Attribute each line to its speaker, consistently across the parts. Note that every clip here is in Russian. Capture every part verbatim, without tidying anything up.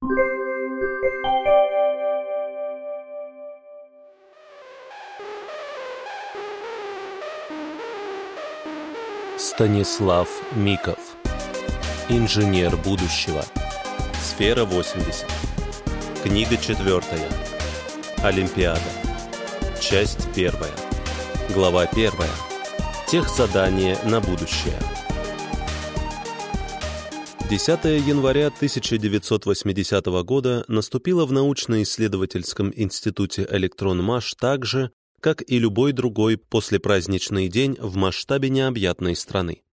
Speaker 1: Станислав Миков. Инженер будущего. Сфера восемьдесят. Книга четвертая. Олимпиада. Часть первая. Глава первая. Техзадание на будущее. десятого января тысяча девятьсот восьмидесятого года наступило в научно-исследовательском институте «Электронмаш» так же, как и любой другой послепраздничный день в масштабе необъятной страны.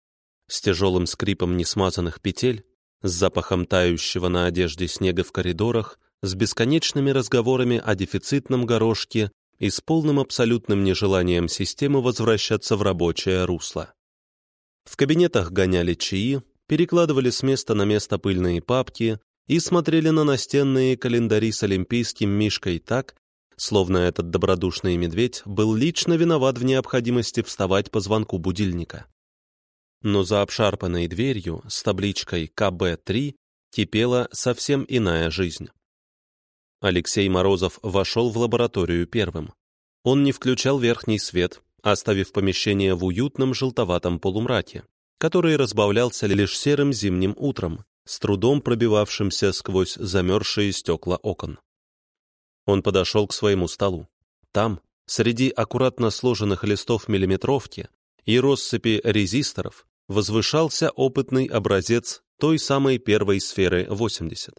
Speaker 1: С тяжелым скрипом несмазанных петель, с запахом тающего на одежде снега в коридорах, с бесконечными разговорами о дефицитном горошке и с полным абсолютным нежеланием системы возвращаться в рабочее русло. В кабинетах гоняли чаи, перекладывали с места на место пыльные папки и смотрели на настенные календари с олимпийским мишкой так, словно этот добродушный медведь был лично виноват в необходимости вставать по звонку будильника. Но за обшарпанной дверью с табличкой ка бэ три кипела совсем иная жизнь. Алексей Морозов вошел в лабораторию первым. Он не включал верхний свет, оставив помещение в уютном желтоватом полумраке, который разбавлялся лишь серым зимним утром, с трудом пробивавшимся сквозь замерзшие стекла окон. Он подошел к своему столу. Там, среди аккуратно сложенных листов миллиметровки и россыпи резисторов, возвышался опытный образец той самой первой сферы восемьдесят.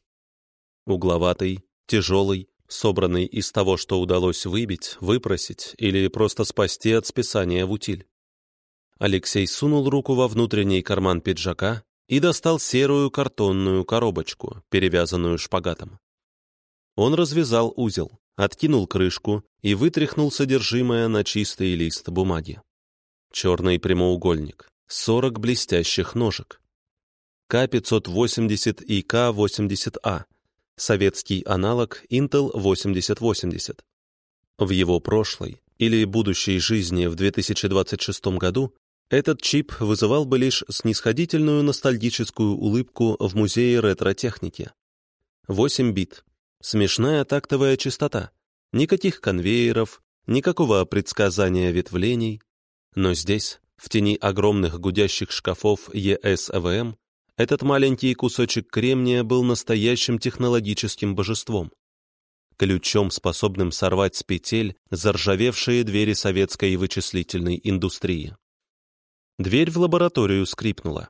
Speaker 1: Угловатый, тяжелый, собранный из того, что удалось выбить, выпросить или просто спасти от списания в утиль. Алексей сунул руку во внутренний карман пиджака и достал серую картонную коробочку, перевязанную шпагатом. Он развязал узел, откинул крышку и вытряхнул содержимое на чистый лист бумаги. Черный прямоугольник, сорок блестящих ножек. ка пятьсот восемьдесят и ка восемьдесят а, советский аналог Intel восемьдесят восемьдесят. В его прошлой или будущей жизни в две тысячи двадцать шестом году этот чип вызывал бы лишь снисходительную ностальгическую улыбку в музее ретро-техники. восемь бит. Смешная тактовая частота, никаких конвейеров, никакого предсказания ветвлений. Но здесь, в тени огромных гудящих шкафов и эс а вэ эм, этот маленький кусочек кремния был настоящим технологическим божеством. Ключом, способным сорвать с петель заржавевшие двери советской вычислительной индустрии. Дверь в лабораторию скрипнула.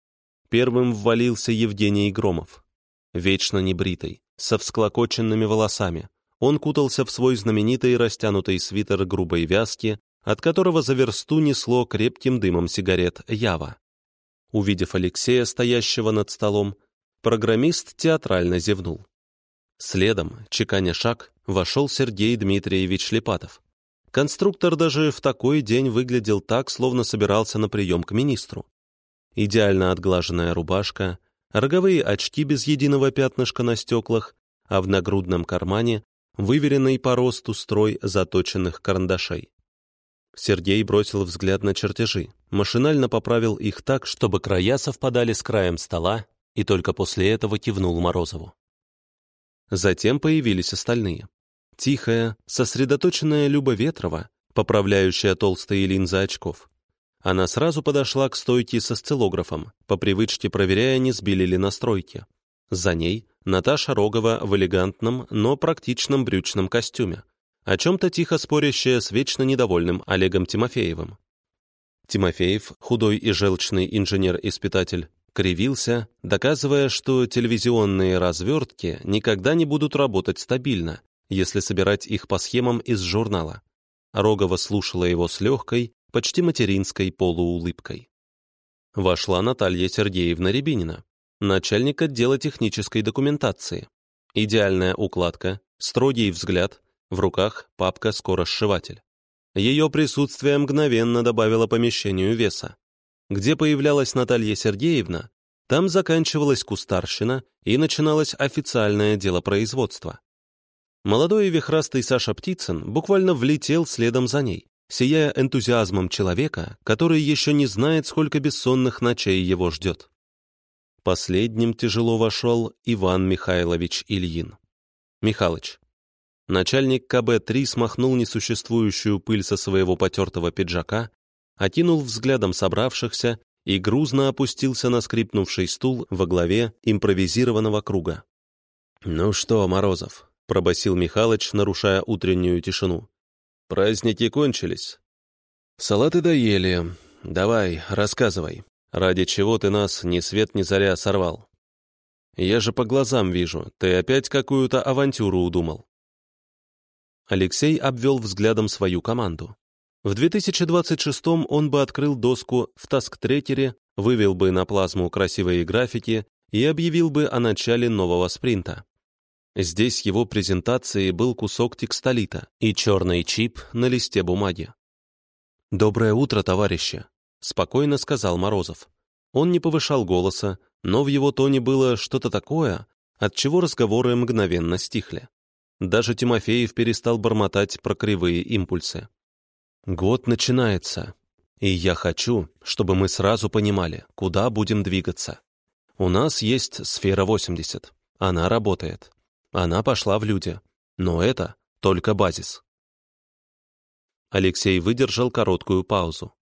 Speaker 1: Первым ввалился Евгений Громов, вечно небритый, со всклокоченными волосами. Он кутался в свой знаменитый растянутый свитер грубой вязки, от которого за версту несло крепким дымом сигарет Ява. Увидев Алексея, стоящего над столом, программист театрально зевнул. Следом, чеканя шаг, вошел Сергей Дмитриевич Липатов. Конструктор даже в такой день выглядел так, словно собирался на прием к министру. Идеально отглаженная рубашка, роговые очки без единого пятнышка на стеклах, а в нагрудном кармане выверенный по росту строй заточенных карандашей. Сергей бросил взгляд на чертежи, машинально поправил их так, чтобы края совпадали с краем стола, и только после этого кивнул Морозову. Затем появились остальные. Тихая, сосредоточенная Люба Ветрова, поправляющая толстые линзы очков. Она сразу подошла к стойке с осциллографом, по привычке проверяя, не сбили ли настройки. За ней Наташа Рогова в элегантном, но практичном брючном костюме, о чем-то тихо спорящая с вечно недовольным Олегом Тимофеевым. Тимофеев, худой и желчный инженер-испытатель, кривился, доказывая, что телевизионные развертки никогда не будут работать стабильно, если собирать их по схемам из журнала. Рогова слушала его с легкой, почти материнской полуулыбкой. Вошла Наталья Сергеевна Рябинина, начальник отдела технической документации. Идеальная укладка, строгий взгляд, в руках папка-скоросшиватель. Ее присутствие мгновенно добавило помещению веса. Где появлялась Наталья Сергеевна, там заканчивалась кустарщина и начиналось официальное дело производства. Молодой и вихрастый Саша Птицын буквально влетел следом за ней, сияя энтузиазмом человека, который еще не знает, сколько бессонных ночей его ждет. Последним тяжело вошел Иван Михайлович Ильин. «Михалыч». Начальник ка бэ три смахнул несуществующую пыль со своего потертого пиджака, окинул взглядом собравшихся и грузно опустился на скрипнувший стул во главе импровизированного круга. «Ну что, Морозов?» — пробасил Михалыч, нарушая утреннюю тишину. «Праздники кончились. Салаты доели. Давай, рассказывай, ради чего ты нас ни свет ни заря сорвал? Я же по глазам вижу, ты опять какую-то авантюру удумал». Алексей обвел взглядом свою команду. В две тысячи двадцать шестом он бы открыл доску в таск-трекере, вывел бы на плазму красивые графики и объявил бы о начале нового спринта. Здесь его презентацией был кусок текстолита и черный чип на листе бумаги. «Доброе утро, товарищи», — спокойно сказал Морозов. Он не повышал голоса, но в его тоне было что-то такое, от чего разговоры мгновенно стихли. Даже Тимофеев перестал бормотать про кривые импульсы. «Год начинается, и я хочу, чтобы мы сразу понимали, куда будем двигаться. У нас есть сфера восемьдесят, она работает, она пошла в люди, но это только базис». Алексей выдержал короткую паузу.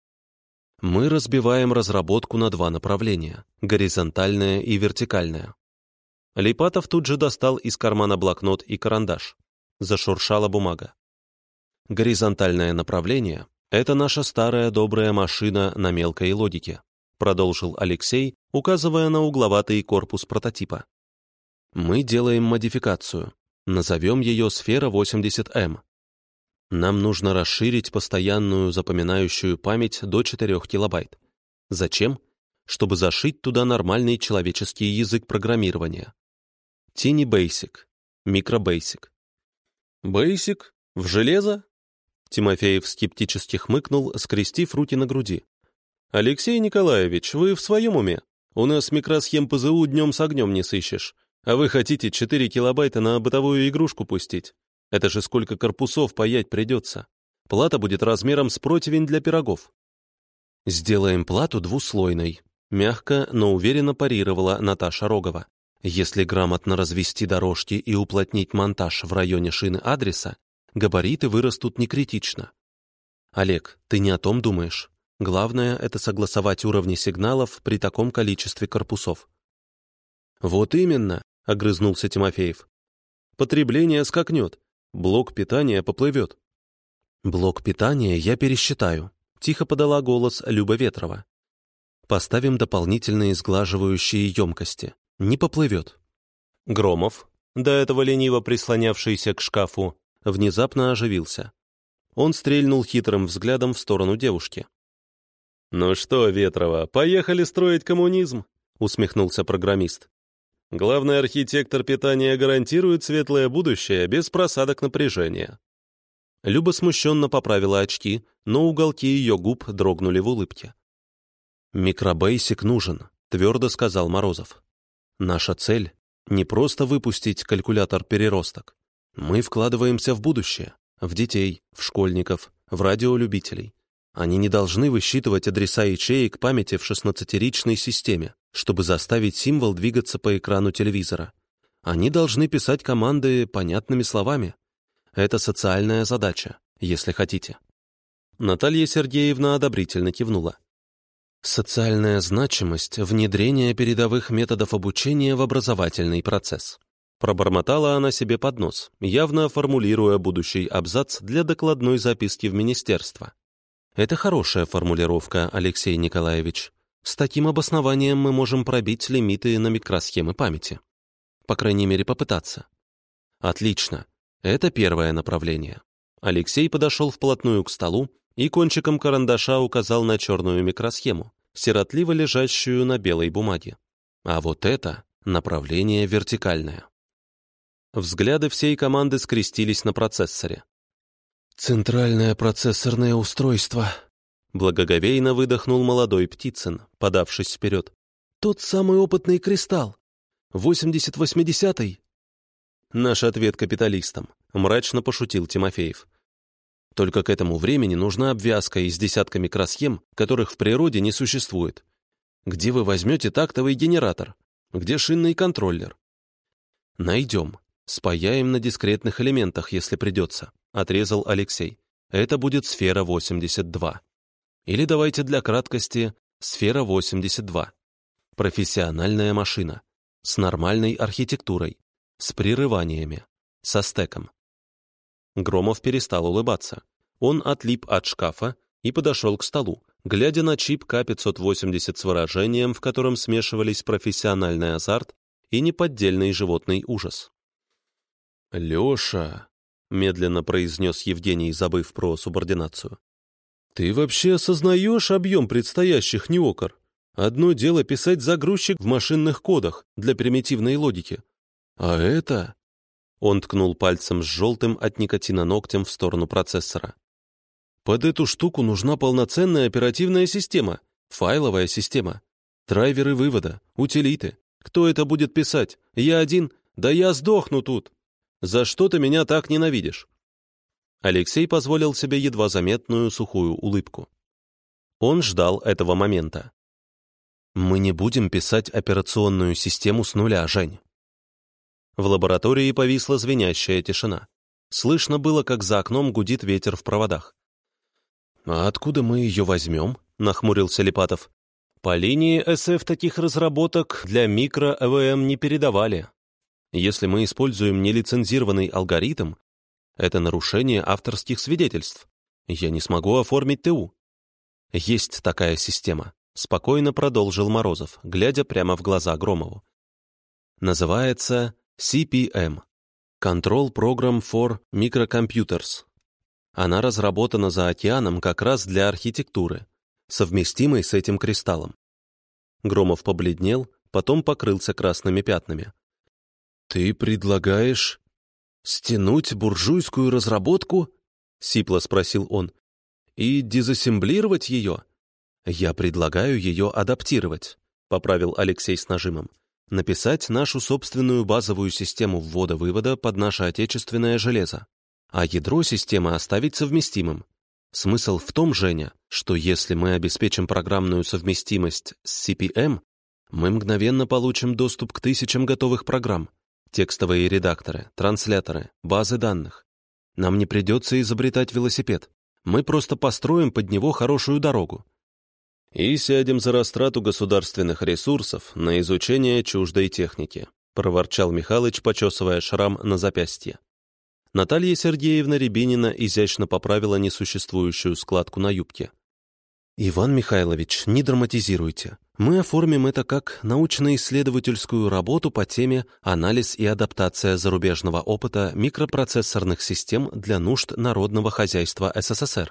Speaker 1: «Мы разбиваем разработку на два направления — горизонтальное и вертикальное». Липатов тут же достал из кармана блокнот и карандаш. Зашуршала бумага. «Горизонтальное направление — это наша старая добрая машина на мелкой логике», продолжил Алексей, указывая на угловатый корпус прототипа. «Мы делаем модификацию. Назовем ее сфера восемьдесят эм. Нам нужно расширить постоянную запоминающую память до четырёх килобайт. Зачем? Чтобы зашить туда нормальный человеческий язык программирования. Tiny Basic, Micro Basic». «Basic? В железо?» Тимофеев скептически хмыкнул, скрестив руки на груди. «Алексей Николаевич, вы в своем уме? У нас микросхем пэ зэ у днем с огнем не сыщешь, а вы хотите четыре килобайта на бытовую игрушку пустить? Это же сколько корпусов паять придется. Плата будет размером с противень для пирогов». «Сделаем плату двуслойной», — мягко, но уверенно парировала Наташа Рогова. «Если грамотно развести дорожки и уплотнить монтаж в районе шины адреса, габариты вырастут не критично». «Олег, ты не о том думаешь. Главное — это согласовать уровни сигналов при таком количестве корпусов». «Вот именно», — огрызнулся Тимофеев. «Потребление скакнет, блок питания поплывет». «Блок питания я пересчитаю», — тихо подала голос Люба Ветрова. «Поставим дополнительные сглаживающие емкости. Не поплывет». Громов, до этого лениво прислонявшийся к шкафу, внезапно оживился. Он стрельнул хитрым взглядом в сторону девушки. «Ну что, Ветрова, поехали строить коммунизм?» — усмехнулся программист. «Главный архитектор питания гарантирует светлое будущее без просадок напряжения». Люба смущенно поправила очки, но уголки ее губ дрогнули в улыбке. «Микробейсик нужен», — твердо сказал Морозов. «Наша цель — не просто выпустить калькулятор-переросток. Мы вкладываемся в будущее, в детей, в школьников, в радиолюбителей. Они не должны высчитывать адреса ячеек памяти в шестнадцатиричной системе, чтобы заставить символ двигаться по экрану телевизора. Они должны писать команды понятными словами. Это социальная задача, если хотите». Наталья Сергеевна одобрительно кивнула. «Социальная значимость внедрения передовых методов обучения в образовательный процесс». Пробормотала она себе под нос, явно формулируя будущий абзац для докладной записки в министерство. «Это хорошая формулировка, Алексей Николаевич. С таким обоснованием мы можем пробить лимиты на микросхемы памяти. По крайней мере, попытаться». «Отлично. Это первое направление». Алексей подошел вплотную к столу и кончиком карандаша указал на черную микросхему, сиротливо лежащую на белой бумаге. А вот это направление вертикальное. Взгляды всей команды скрестились на процессоре. «Центральное процессорное устройство», — благоговейно выдохнул молодой Птицын, подавшись вперед. «Тот самый опытный кристалл. восемьдесят восьмидесятый». «Наш ответ капиталистам», — мрачно пошутил Тимофеев. «Только к этому времени нужна обвязка из десятка микросхем, которых в природе не существует. Где вы возьмете тактовый генератор? Где шинный контроллер? Найдем. Спаяем на дискретных элементах, если придется, отрезал Алексей. Это будет сфера восемьдесят два. Или давайте для краткости сфера восемьдесят два. Профессиональная машина. С нормальной архитектурой. С прерываниями. Со стеком. Громов перестал улыбаться. Он отлип от шкафа и подошел к столу, глядя на чип К пятьсот восемьдесят с выражением, в котором смешивались профессиональный азарт и неподдельный животный ужас. «Леша», — медленно произнес Евгений, забыв про субординацию, «ты вообще осознаешь объем предстоящих неокр? Одно дело писать загрузчик в машинных кодах для примитивной логики. А это...» Он ткнул пальцем с желтым от никотина ногтем в сторону процессора. «Под эту штуку нужна полноценная оперативная система, файловая система, драйверы вывода, утилиты. Кто это будет писать? Я один? Да я сдохну тут! За что ты меня так ненавидишь?» Алексей позволил себе едва заметную сухую улыбку. Он ждал этого момента. «Мы не будем писать операционную систему с нуля, Жень». В лаборатории повисла звенящая тишина. Слышно было, как за окном гудит ветер в проводах. «А откуда мы ее возьмем?» — нахмурился Липатов. «По линии эс эф таких разработок для микро-эй ви эм не передавали. Если мы используем нелицензированный алгоритм, это нарушение авторских свидетельств. Я не смогу оформить ТУ». «Есть такая система», — спокойно продолжил Морозов, глядя прямо в глаза Громову. «Называется си пи эм — Control Program for Microcomputers. Она разработана за океаном как раз для архитектуры, совместимой с этим кристаллом». Громов побледнел, потом покрылся красными пятнами. «Ты предлагаешь стянуть буржуйскую разработку?» — сипло спросил он. «И дезассемблировать ее?» «Я предлагаю ее адаптировать», — поправил Алексей с нажимом. «Написать нашу собственную базовую систему ввода-вывода под наше отечественное железо, а ядро системы оставить совместимым. Смысл в том, Женя, что если мы обеспечим программную совместимость с си пи эм, мы мгновенно получим доступ к тысячам готовых программ, текстовые редакторы, трансляторы, базы данных. Нам не придется изобретать велосипед. Мы просто построим под него хорошую дорогу. И сядем за растрату государственных ресурсов на изучение чуждой техники», — проворчал Михалыч, почесывая шрам на запястье. Наталья Сергеевна Рябинина изящно поправила несуществующую складку на юбке. «Иван Михайлович, не драматизируйте. Мы оформим это как научно-исследовательскую работу по теме «Анализ и адаптация зарубежного опыта микропроцессорных систем для нужд народного хозяйства эс эс эс эр».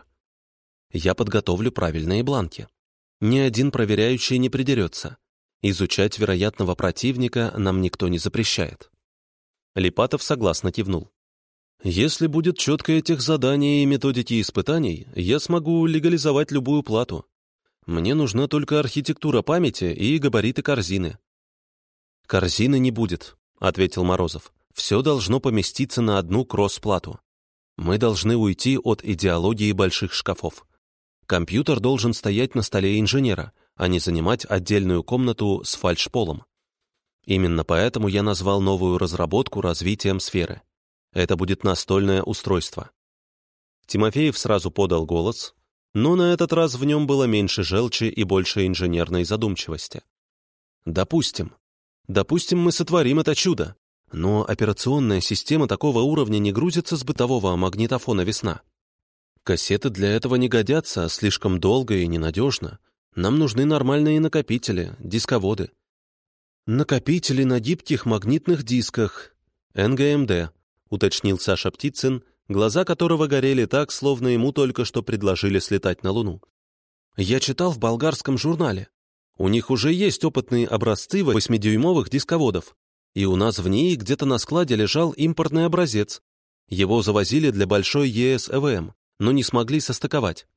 Speaker 1: Я подготовлю правильные бланки. Ни один проверяющий не придерется. Изучать вероятного противника нам никто не запрещает». Липатов согласно кивнул. «Если будет четкое техзадание и методики испытаний, я смогу легализовать любую плату. Мне нужна только архитектура памяти и габариты корзины». «Корзины не будет», — ответил Морозов. «Все должно поместиться на одну кросс-плату. Мы должны уйти от идеологии больших шкафов. Компьютер должен стоять на столе инженера, а не занимать отдельную комнату с фальшполом. Именно поэтому я назвал новую разработку развитием сферы. Это будет настольное устройство». Тимофеев сразу подал голос, но на этот раз в нем было меньше желчи и больше инженерной задумчивости. «Допустим. Допустим, мы сотворим это чудо, но операционная система такого уровня не грузится с бытового магнитофона «Весна». Кассеты для этого не годятся, слишком долго и ненадежно. Нам нужны нормальные накопители, дисководы. Накопители на гибких магнитных дисках, эн гэ эм дэ, уточнил Саша Птицын, глаза которого горели так, словно ему только что предложили слетать на Луну. Я читал в болгарском журнале. У них уже есть опытные образцы восьмидюймовых дисководов, и у нас в ней где-то на складе лежал импортный образец. Его завозили для большой и эс и ви эм, но не смогли состыковать.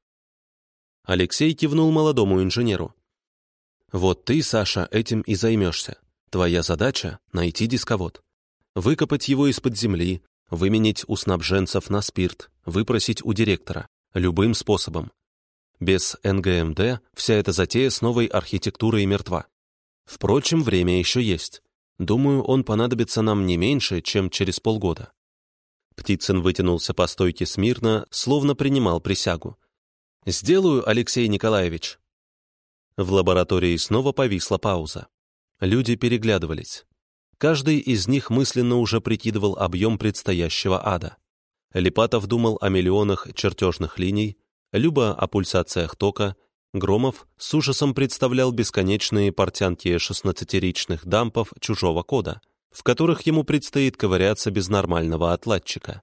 Speaker 1: Алексей кивнул молодому инженеру. «Вот ты, Саша, этим и займешься. Твоя задача — найти дисковод. Выкопать его из-под земли, выменить у снабженцев на спирт, выпросить у директора. Любым способом. Без эн гэ эм дэ вся эта затея с новой архитектурой мертва. Впрочем, время еще есть. Думаю, он понадобится нам не меньше, чем через полгода». Птицын вытянулся по стойке смирно, словно принимал присягу. «Сделаю, Алексей Николаевич». В лаборатории снова повисла пауза. Люди переглядывались. Каждый из них мысленно уже прикидывал объем предстоящего ада. Липатов думал о миллионах чертежных линий, Люба о пульсациях тока, Громов с ужасом представлял бесконечные портянки шестнадцатиричных дампов чужого кода, в которых ему предстоит ковыряться без нормального отладчика.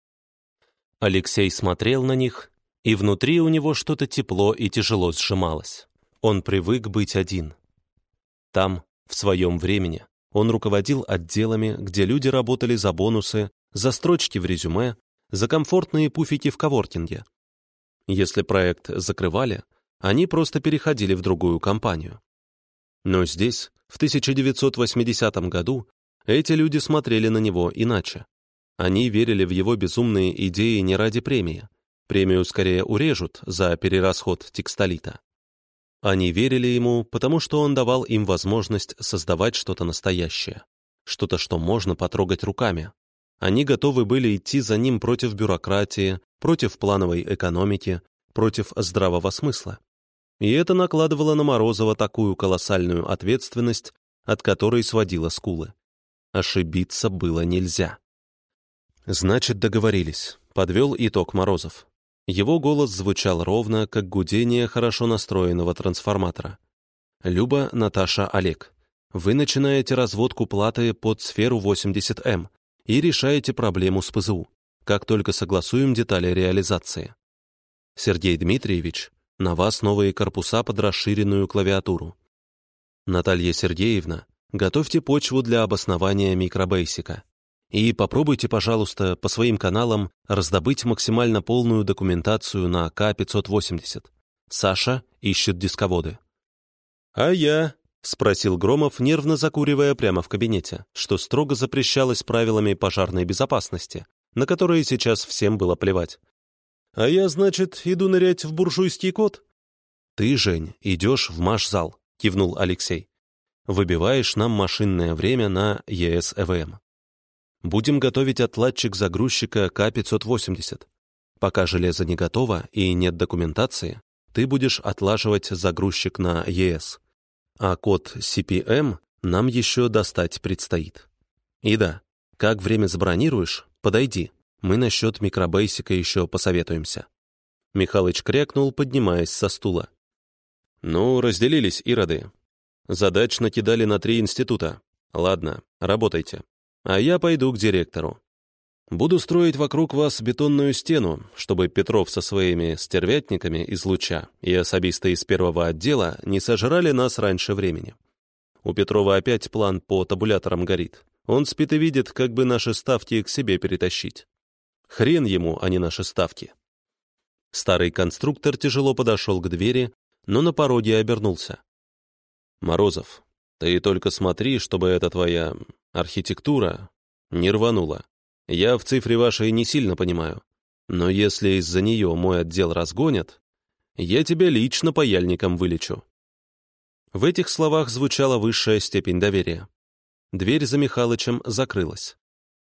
Speaker 1: Алексей смотрел на них, и внутри у него что-то тепло и тяжело сжималось. Он привык быть один. Там, в своем времени, он руководил отделами, где люди работали за бонусы, за строчки в резюме, за комфортные пуфики в коворкинге. Если проект закрывали, они просто переходили в другую компанию. Но здесь, в тысяча девятьсот восьмидесятом году, эти люди смотрели на него иначе. Они верили в его безумные идеи не ради премии. Премию скорее урежут за перерасход текстолита. Они верили ему, потому что он давал им возможность создавать что-то настоящее, что-то, что можно потрогать руками. Они готовы были идти за ним против бюрократии, против плановой экономики, против здравого смысла. И это накладывало на Морозова такую колоссальную ответственность, от которой сводило скулы. Ошибиться было нельзя. «Значит, договорились», — подвел итог Морозов. Его голос звучал ровно, как гудение хорошо настроенного трансформатора. «Люба, Наташа, Олег, вы начинаете разводку платы под сферу восемьдесят эм и решаете проблему с пэ зэ у, как только согласуем детали реализации. Сергей Дмитриевич, на вас новые корпуса под расширенную клавиатуру. Наталья Сергеевна, готовьте почву для обоснования микробейсика. И попробуйте, пожалуйста, по своим каналам раздобыть максимально полную документацию на ка пятьсот восемьдесят. Саша ищет дисководы». «А я?» — спросил Громов, нервно закуривая прямо в кабинете, что строго запрещалось правилами пожарной безопасности, на которые сейчас всем было плевать. «А я, значит, иду нырять в буржуйский код?» «Ты, Жень, идешь в машзал», — кивнул Алексей. «Выбиваешь нам машинное время на е эс э вэ эм. Будем готовить отладчик загрузчика ка пятьсот восемьдесят. Пока железо не готово и нет документации, ты будешь отлаживать загрузчик на и эс. А код си пи эм нам еще достать предстоит. И да, как время забронируешь, подойди, мы насчет микробейсика еще посоветуемся». Михалыч крякнул, поднимаясь со стула. «Ну, разделились, ироды. Задач накидали на три института. Ладно, работайте. А я пойду к директору. Буду строить вокруг вас бетонную стену, чтобы Петров со своими стервятниками из Луча и особисты из первого отдела не сожрали нас раньше времени. У Петрова опять план по табуляторам горит. Он спит и видит, как бы наши ставки к себе перетащить. Хрен ему, а не наши ставки». Старый конструктор тяжело подошел к двери, но на пороге обернулся. «Морозов, ты только смотри, чтобы эта твоя архитектура не рванула. Я в цифре вашей не сильно понимаю, но если из-за нее мой отдел разгонят, я тебя лично паяльником вылечу». В этих словах звучала высшая степень доверия. Дверь за Михалычем закрылась.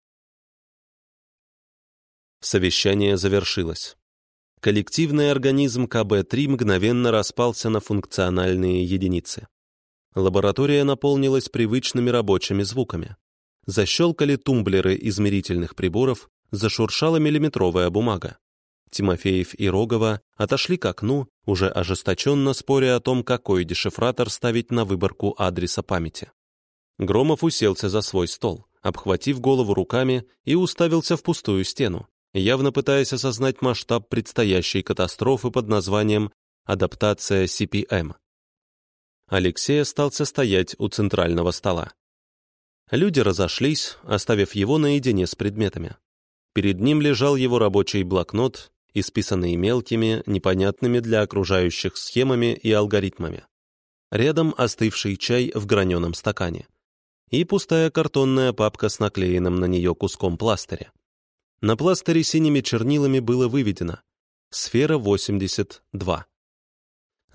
Speaker 1: Совещание завершилось. Коллективный организм ка бэ три мгновенно распался на функциональные единицы. Лаборатория наполнилась привычными рабочими звуками. Защелкали тумблеры измерительных приборов, зашуршала миллиметровая бумага. Тимофеев и Рогова отошли к окну, уже ожесточенно споря о том, какой дешифратор ставить на выборку адреса памяти. Громов уселся за свой стол, обхватив голову руками, и уставился в пустую стену, явно пытаясь осознать масштаб предстоящей катастрофы под названием «Адаптация си пи эм». Алексей остался стоять у центрального стола. Люди разошлись, оставив его наедине с предметами. Перед ним лежал его рабочий блокнот, исписанный мелкими, непонятными для окружающих схемами и алгоритмами. Рядом остывший чай в граненом стакане. И пустая картонная папка с наклеенным на нее куском пластыря. На пластыре синими чернилами было выведено «Сфера восемьдесят два».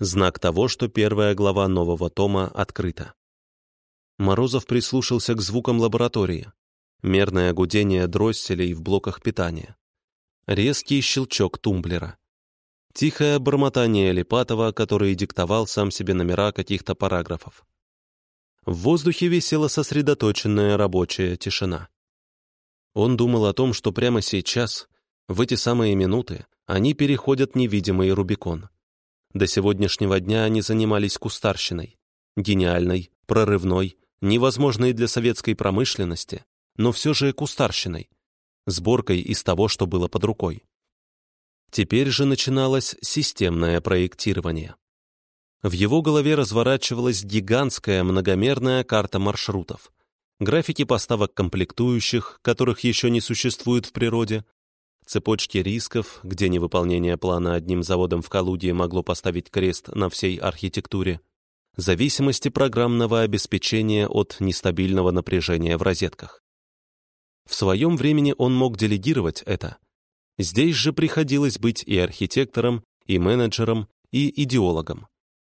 Speaker 1: Знак того, что первая глава нового тома открыта. Морозов прислушался к звукам лаборатории. Мерное гудение дросселей в блоках питания. Резкий щелчок тумблера. Тихое бормотание Липатова, который диктовал сам себе номера каких-то параграфов. В воздухе висела сосредоточенная рабочая тишина. Он думал о том, что прямо сейчас, в эти самые минуты, они переходят невидимый Рубикон. До сегодняшнего дня они занимались кустарщиной. Гениальной, прорывной, невозможной для советской промышленности, но все же кустарщиной. Сборкой из того, что было под рукой. Теперь же начиналось системное проектирование. В его голове разворачивалась гигантская многомерная карта маршрутов, графики поставок комплектующих, которых еще не существует в природе, цепочки рисков, где невыполнение плана одним заводом в Калуге могло поставить крест на всей архитектуре, зависимости программного обеспечения от нестабильного напряжения в розетках. В своем времени он мог делегировать это. Здесь же приходилось быть и архитектором, и менеджером, и идеологом.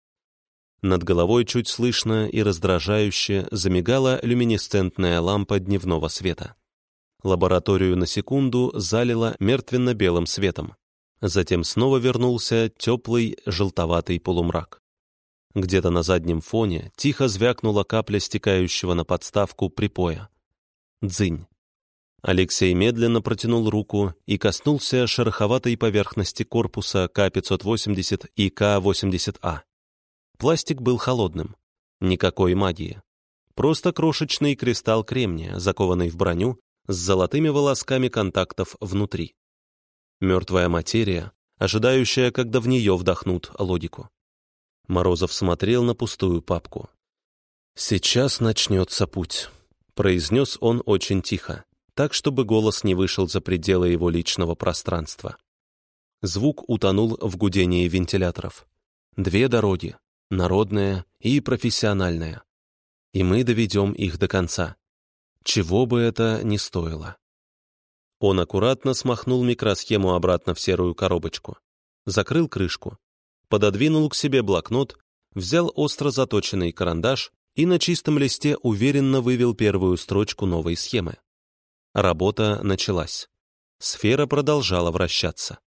Speaker 1: Над головой чуть слышно и раздражающе замигала люминесцентная лампа дневного света. Лабораторию на секунду залило мертвенно-белым светом. Затем снова вернулся теплый желтоватый полумрак. Где-то на заднем фоне тихо звякнула капля стекающего на подставку припоя. Дзынь. Алексей медленно протянул руку и коснулся шероховатой поверхности корпуса К пятьсот восемьдесят и К восемьдесят А. Пластик был холодным. Никакой магии. Просто крошечный кристалл кремния, закованный в броню, с золотыми волосками контактов внутри. Мертвая материя, ожидающая, когда в нее вдохнут логику. Морозов смотрел на пустую папку. «Сейчас начнется путь», — произнес он очень тихо, так, чтобы голос не вышел за пределы его личного пространства. Звук утонул в гудении вентиляторов. Две дороги, народная и профессиональная. И мы доведем их до конца. Чего бы это ни стоило. Он аккуратно смахнул микросхему обратно в серую коробочку, закрыл крышку, пододвинул к себе блокнот, взял остро заточенный карандаш и на чистом листе уверенно вывел первую строчку новой схемы. Работа началась. Сфера продолжала вращаться.